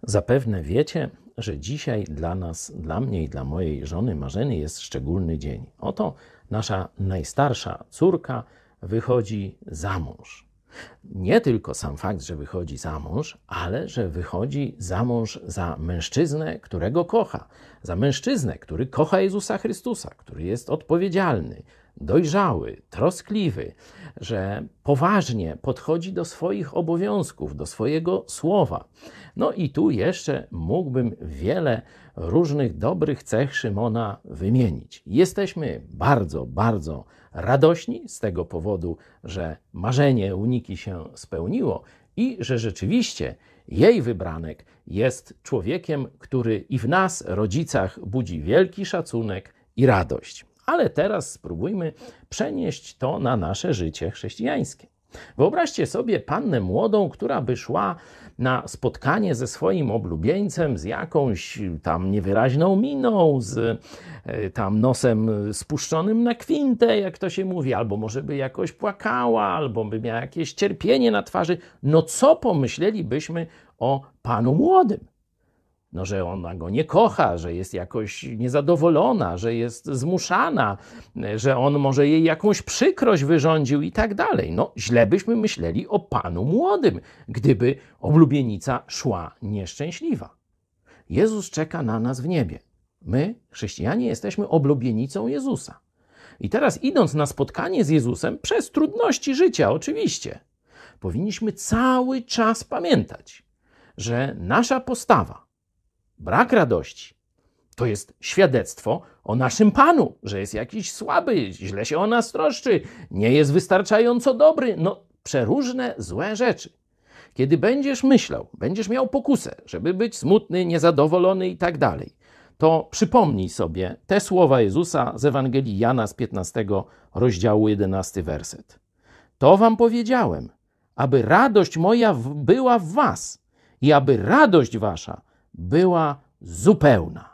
Zapewne wiecie, że dzisiaj dla nas, dla mnie i dla mojej żony Marzeny jest szczególny dzień. Oto nasza najstarsza córka wychodzi za mąż. Nie tylko sam fakt, że wychodzi za mąż, ale że wychodzi za mąż za mężczyznę, którego kocha. Za mężczyznę, który kocha Jezusa Chrystusa, który jest odpowiedzialny, dojrzały, troskliwy, że poważnie podchodzi do swoich obowiązków, do swojego słowa. No i tu jeszcze mógłbym wiele różnych dobrych cech Szymona wymienić. Jesteśmy bardzo, bardzo radośni z tego powodu, że marzenie Euniki się spełniło i że rzeczywiście jej wybranek jest człowiekiem, który i w nas, rodzicach, budzi wielki szacunek i radość. Ale teraz spróbujmy przenieść to na nasze życie chrześcijańskie. Wyobraźcie sobie pannę młodą, która by szła na spotkanie ze swoim oblubieńcem z jakąś tam niewyraźną miną, z tam nosem spuszczonym na kwintę, jak to się mówi, albo może by jakoś płakała, albo by miała jakieś cierpienie na twarzy. No co pomyślelibyśmy o panu młodym? No, że ona go nie kocha, że jest jakoś niezadowolona, że jest zmuszana, że on może jej jakąś przykrość wyrządził i tak dalej. No, źle byśmy myśleli o panu młodym, gdyby oblubienica szła nieszczęśliwa. Jezus czeka na nas w niebie. My, chrześcijanie, jesteśmy oblubienicą Jezusa. I teraz idąc na spotkanie z Jezusem, przez trudności życia oczywiście, powinniśmy cały czas pamiętać, że nasza postawa, brak radości to jest świadectwo o naszym Panu, że jest jakiś słaby, źle się o nas troszczy, nie jest wystarczająco dobry. No, przeróżne złe rzeczy. Kiedy będziesz myślał, będziesz miał pokusę, żeby być smutny, niezadowolony i tak dalej, to przypomnij sobie te słowa Jezusa z Ewangelii Jana z 15 rozdziału 11 werset. To wam powiedziałem, aby radość moja była w was i aby radość wasza była zupełna.